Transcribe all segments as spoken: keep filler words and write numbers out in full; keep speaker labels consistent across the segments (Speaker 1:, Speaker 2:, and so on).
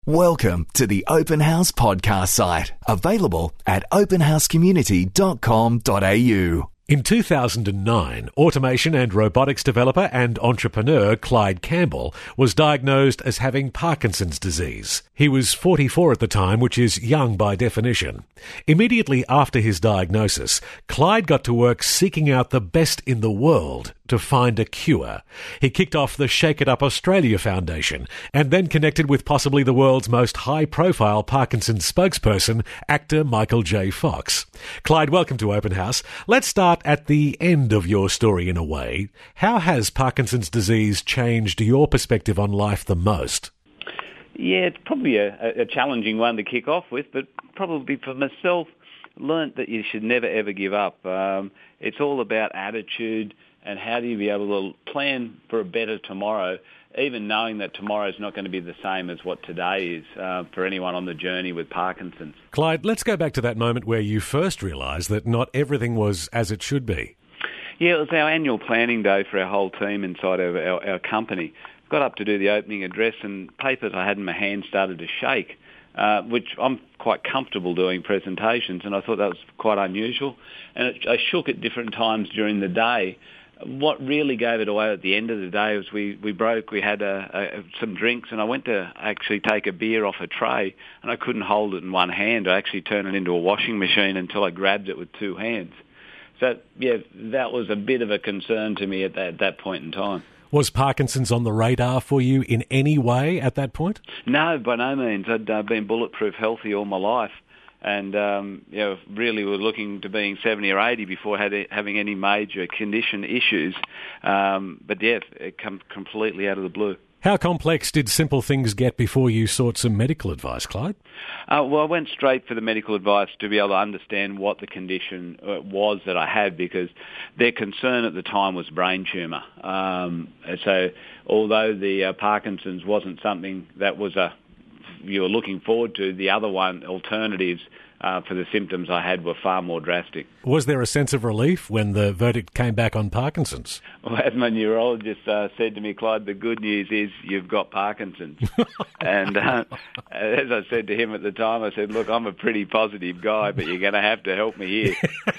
Speaker 1: Welcome to the Open House podcast site, available at open house community dot com dot a u.
Speaker 2: In two thousand nine, automation and robotics developer and entrepreneur Clyde Campbell was diagnosed as having Parkinson's disease. He was forty-four at the time, which is young by definition. Immediately after his diagnosis, Clyde got to work seeking out the best in the world to find a cure. He kicked off the Shake It Up Australia Foundation and then connected with possibly the world's most high-profile Parkinson's spokesperson, actor Michael J. Fox. Clyde, welcome to Open House. Let's start at the end of your story in a way. How has Parkinson's disease changed your perspective on life the most?
Speaker 3: Yeah, it's probably a, a challenging one to kick off with, but probably for myself, learnt that you should never ever give up. Um, it's all about attitude and how do you be able to plan for a better tomorrow, even knowing that tomorrow is not going to be the same as what today is uh, for anyone on the journey with Parkinson's.
Speaker 2: Clyde, let's go back to that moment where you first realised that not everything was as it should be.
Speaker 3: Yeah, it was our annual planning day for our whole team inside of our, our company. Got up to do the opening address and papers I had in my hand started to shake, uh, which I'm quite comfortable doing presentations, and I thought that was quite unusual. And it, I shook at different times during the day. What really gave it away at the end of the day was we, we broke, we had a, a, some drinks, and I went to actually take a beer off a tray, and I couldn't hold it in one hand. I actually turned it into a washing machine until I grabbed it with two hands. So, yeah, that was a bit of a concern to me at that, that point in time.
Speaker 2: Was Parkinson's on the radar for you in any way at that point?
Speaker 3: No, by no means. I'd uh, been bulletproof healthy all my life. And, um, you know, really were looking to being seventy or eighty before had, having any major condition issues. Um, but, yeah, it come completely out of the blue.
Speaker 2: How complex did simple things get before you sought some medical advice, Clyde?
Speaker 3: Uh, well, I went straight for the medical advice to be able to understand what the condition was that I had, because their concern at the time was brain tumour. Um, so although the uh, Parkinson's wasn't something that was a you were looking forward to, the other one, alternatives uh, for the symptoms I had were far more drastic.
Speaker 2: Was there a sense of relief when the verdict came back on Parkinson's?
Speaker 3: Well, as my neurologist uh, said to me, Clyde, the good news is you've got Parkinson's. and uh, as I said to him at the time, I said, look, I'm a pretty positive guy, but you're going to have to help me here.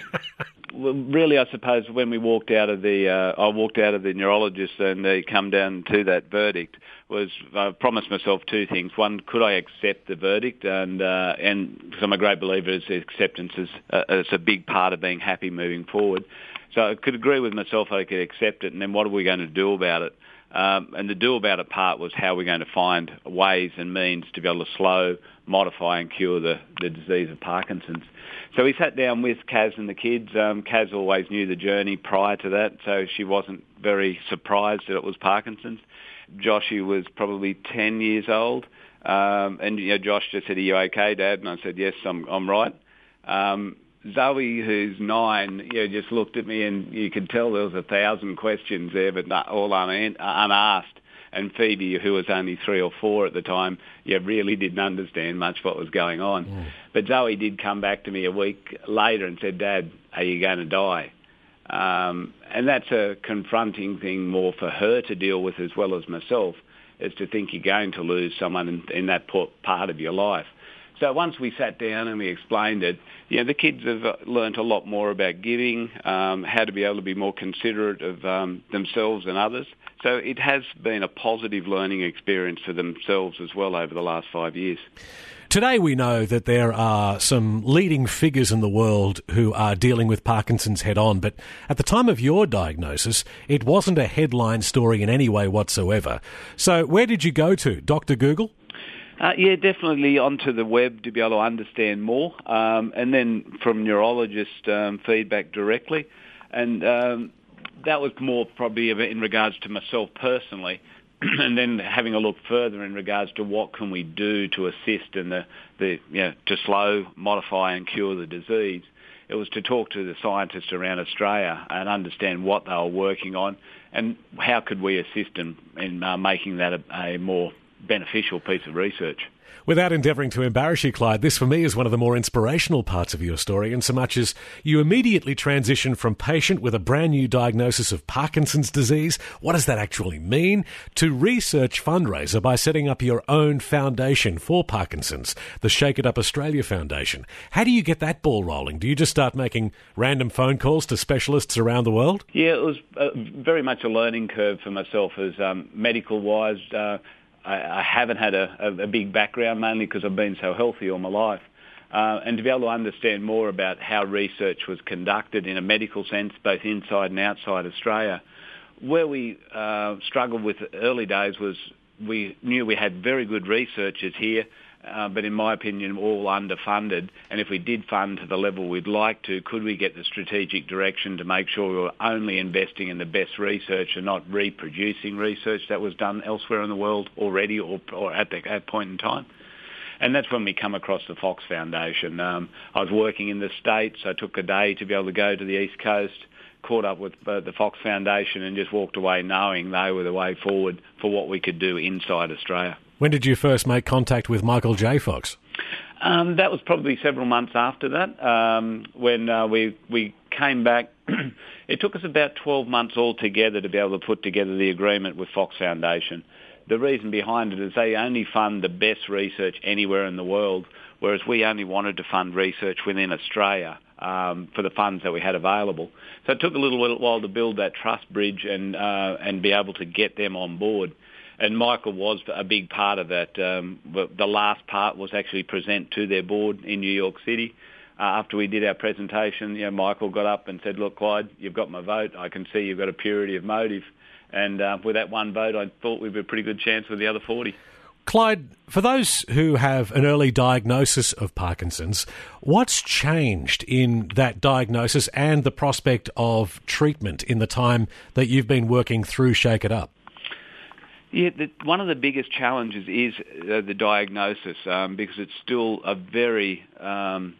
Speaker 3: Well, really, I suppose when we walked out of the, uh, I walked out of the neurologist and uh, come down to that verdict, was I promised myself two things. One, could I accept the verdict? And uh, and because I'm a great believer, is acceptance is uh, it's a big part of being happy moving forward. So I could agree with myself I could accept it, and then what are we going to do about it? Um, and the do about it part was how we're going to find ways and means to be able to slow, modify and cure the, the disease of Parkinson's. So we sat down with Kaz and the kids. Um, Kaz always knew the journey prior to that, so she wasn't very surprised that it was Parkinson's. Joshy was probably ten years old, um, and you know, Josh just said, "Are you okay, Dad?" And I said, "Yes, I'm, I'm right." Um, Zoe, who's nine, you know, just looked at me, and you could tell there was a thousand questions there, but not, all un- unasked. And Phoebe, who was only three or four at the time, yeah, really didn't understand much what was going on. Mm. But Zoe did come back to me a week later and said, "Dad, are you going to die?" Um, and that's a confronting thing more for her to deal with as well as myself, is to think you're going to lose someone in, in that part of your life. So once we sat down and we explained it, you know, the kids have learnt a lot more about giving, um, how to be able to be more considerate of um, themselves and others. So it has been a positive learning experience for themselves as well over the last five years.
Speaker 2: Today we know that there are some leading figures in the world who are dealing with Parkinson's head-on, but at the time of your diagnosis, it wasn't a headline story in any way whatsoever. So where did you go to? Doctor Google?
Speaker 3: Uh, yeah, definitely onto the web to be able to understand more, um, and then from neurologist um, feedback directly. And um, that was more probably in regards to myself personally. And then having a look further in regards to what can we do to assist in the, the you know, to slow, modify and cure the disease. It was to talk to the scientists around Australia and understand what they were working on and how could we assist in, in uh, making that a, a more beneficial piece of research.
Speaker 2: Without endeavouring to embarrass you, Clyde, this for me is one of the more inspirational parts of your story, in so much as you immediately transition from patient with a brand new diagnosis of Parkinson's disease, what does that actually mean, to research fundraiser by setting up your own foundation for Parkinson's, the Shake It Up Australia Foundation. How do you get that ball rolling? Do you just start making random phone calls to specialists around the world?
Speaker 3: Yeah, it was uh, very much a learning curve for myself as um, medical-wise. Uh, I, I haven't had a, a, a big background, mainly because I've been so healthy all my life. Uh, and to be able to understand more about how research was conducted in a medical sense, both inside and outside Australia. Where we uh, struggled with the early days was we knew we had very good researchers here, uh, but in my opinion, all underfunded. And if we did fund to the level we'd like to, could we get the strategic direction to make sure we were only investing in the best research and not reproducing research that was done elsewhere in the world already or, or at that point in time? And that's when we come across the Fox Foundation. Um, I was working in the States. I took a day to be able to go to the East Coast, caught up with uh, the Fox Foundation and just walked away knowing they were the way forward for what we could do inside Australia.
Speaker 2: When did you first make contact with Michael J. Fox?
Speaker 3: Um, that was probably several months after that, um, when uh, we we came back. It took us about twelve months altogether to be able to put together the agreement with Fox Foundation. The reason behind it is they only fund the best research anywhere in the world, whereas we only wanted to fund research within Australia um, for the funds that we had available. So it took a little while to build that trust bridge and uh, and be able to get them on board. And Michael was a big part of that. Um, the last part was actually present to their board in New York City. Uh, after we did our presentation, you know, Michael got up and said, "Look, Clyde, you've got my vote. I can see you've got a purity of motive." And uh, with that one vote, I thought we'd have a pretty good chance with the other forty.
Speaker 2: Clyde, for those who have an early diagnosis of Parkinson's, what's changed in that diagnosis and the prospect of treatment in the time that you've been working through Shake It Up?
Speaker 3: Yeah, the, one of the biggest challenges is uh, the diagnosis um, because it's still a very um,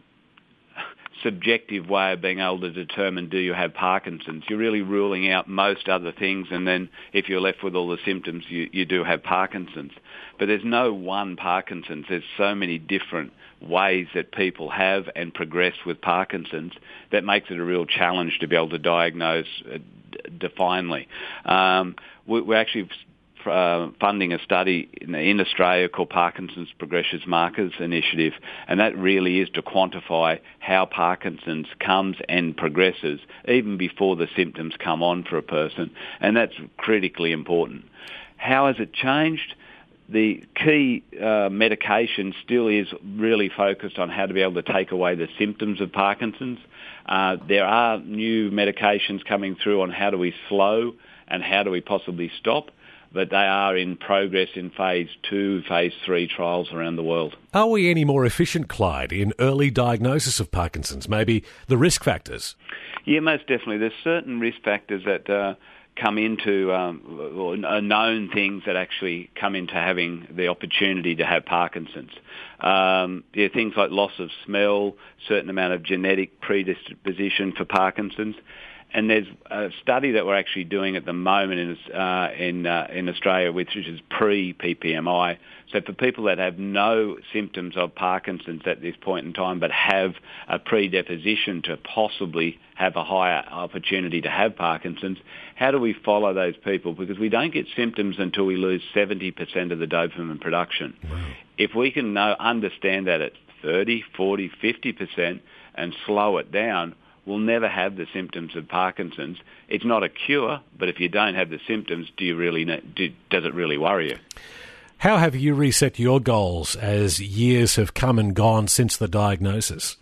Speaker 3: subjective way of being able to determine do you have Parkinson's. You're really ruling out most other things, and then if you're left with all the symptoms, you, you do have Parkinson's. But there's no one Parkinson's. There's so many different ways that people have and progress with Parkinson's that makes it a real challenge to be able to diagnose uh, d- definely. Um, we, we're actually Uh, funding a study in, in Australia called Parkinson's Progression Markers Initiative, and that really is to quantify how Parkinson's comes and progresses even before the symptoms come on for a person, and that's critically important. How has it changed? The key uh, medication still is really focused on how to be able to take away the symptoms of Parkinson's. Uh, there are new medications coming through on how do we slow and how do we possibly stop, but they are in progress in phase two, phase three trials around the world.
Speaker 2: Are we any more efficient, Clyde, in early diagnosis of Parkinson's? Maybe the risk factors?
Speaker 3: Yeah, most definitely. There's certain risk factors that uh, come into, um, or known things that actually come into having the opportunity to have Parkinson's. Um, yeah, things like loss of smell, certain amount of genetic predisposition for Parkinson's. And there's a study that we're actually doing at the moment in uh, in, uh, in Australia, which is pre-P P M I. So for people that have no symptoms of Parkinson's at this point in time, but have a predisposition to possibly have a higher opportunity to have Parkinson's, how do we follow those people? Because we don't get symptoms until we lose seventy percent of the dopamine production. Wow. If we can know, understand that at thirty, forty, fifty percent and slow it down, we'll never have the symptoms of Parkinson's. It's not a cure, but if you don't have the symptoms, do you really know, do, does it really worry you?
Speaker 2: How have you reset your goals as years have come and gone since the diagnosis?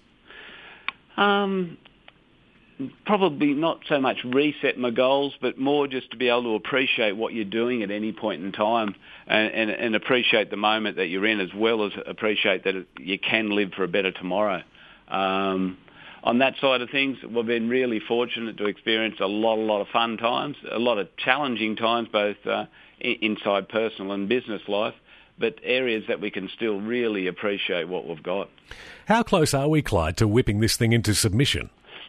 Speaker 3: Um, probably not so much reset my goals, but more just to be able to appreciate what you're doing at any point in time and, and, and appreciate the moment that you're in, as well as appreciate that you can live for a better tomorrow. Um, On that side of things, we've been really fortunate to experience a lot, a lot of fun times, a lot of challenging times, both uh, inside personal and business life, but areas that we can still really appreciate what we've got.
Speaker 2: How close are we, Clyde, to whipping this thing into submission?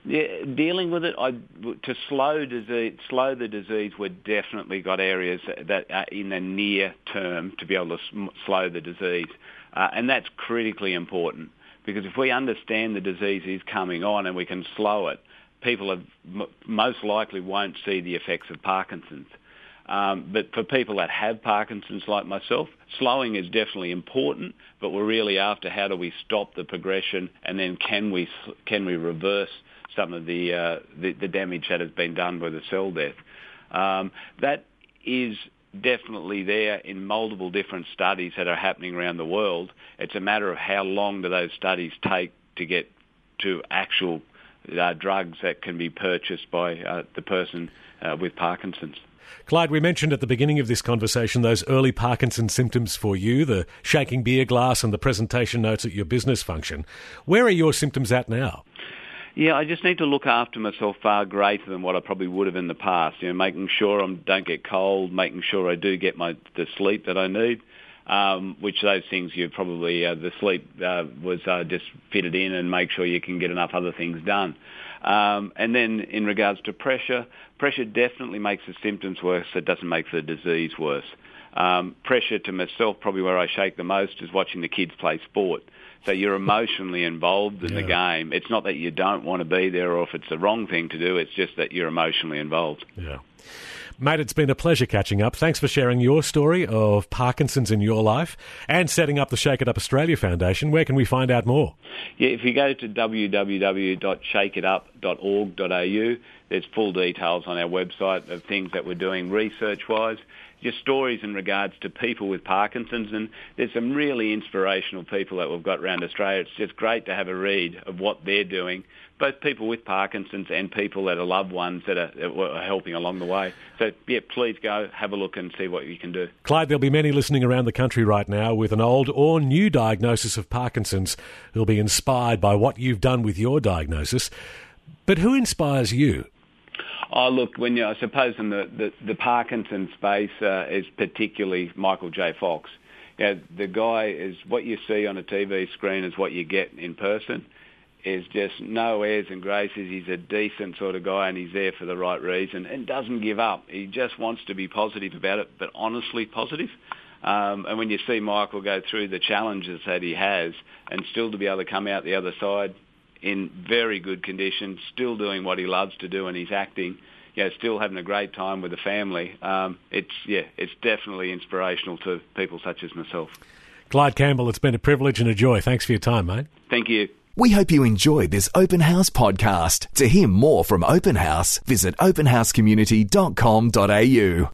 Speaker 3: Yeah, dealing with it, I, to slow disease, slow the disease, we've definitely got areas that are in the near term to be able to sm- slow the disease. Uh, and that's critically important, because if we understand the disease is coming on and we can slow it, people have, m- most likely won't see the effects of Parkinson's. Um, but for people that have Parkinson's like myself, slowing is definitely important, but we're really after how do we stop the progression, and then can we can we reverse some of the, uh, the, the damage that has been done by the cell death. Um, that is definitely there in multiple different studies that are happening around the world. It's a matter of how long do those studies take to get to actual uh, drugs that can be purchased by uh, the person uh, with Parkinson's.
Speaker 2: Clyde, we mentioned at the beginning of this conversation those early Parkinson's symptoms for you, the shaking beer glass and the presentation notes at your business function. Where are your symptoms at now?
Speaker 3: Yeah, I just need to look after myself far greater than what I probably would have in the past. You know, making sure I don't get cold, making sure I do get my the sleep that I need, um, which those things you probably, uh, the sleep uh, was uh, just fitted in, and make sure you can get enough other things done. Um, and then in regards to pressure, pressure definitely makes the symptoms worse. It doesn't make the disease worse. Um, pressure to myself, probably where I shake the most, is watching the kids play sport. So you're emotionally involved in yeah. the game. It's not that you don't want to be there or if it's the wrong thing to do. It's just that you're emotionally involved.
Speaker 2: Yeah. Mate, it's been a pleasure catching up. Thanks for sharing your story of Parkinson's in your life and setting up the Shake It Up Australia Foundation. Where can we find out more?
Speaker 3: Yeah, if you go to w w w dot shake it up dot org dot a u, there's full details on our website of things that we're doing research-wise, just stories in regards to people with Parkinson's, and there's some really inspirational people that we've got around Australia. It's just great to have a read of what they're doing, both people with Parkinson's and people that are loved ones that are, that are helping along the way. So, yeah, please go have a look and see what you can do.
Speaker 2: Clyde, there'll be many listening around the country right now with an old or new diagnosis of Parkinson's who'll be inspired by what you've done with your diagnosis. But who inspires you?
Speaker 3: Oh, look, when you, I suppose in the, the, the Parkinson's space uh, is particularly Michael J. Fox. You know, the guy is, what you see on a T V screen is what you get in person. Is just no airs and graces. He's a decent sort of guy, and he's there for the right reason and doesn't give up. He just wants to be positive about it, but honestly positive. Um, and when you see Michael go through the challenges that he has and still to be able to come out the other side in very good condition, still doing what he loves to do, and he's acting, you know, still having a great time with the family, um, it's, yeah, it's definitely inspirational to people such as myself.
Speaker 2: Clyde Campbell, it's been a privilege and a joy. Thanks for your time, mate.
Speaker 3: Thank you.
Speaker 1: We hope you enjoyed this Open House podcast. To hear more from Open House, visit open house community dot com dot a u.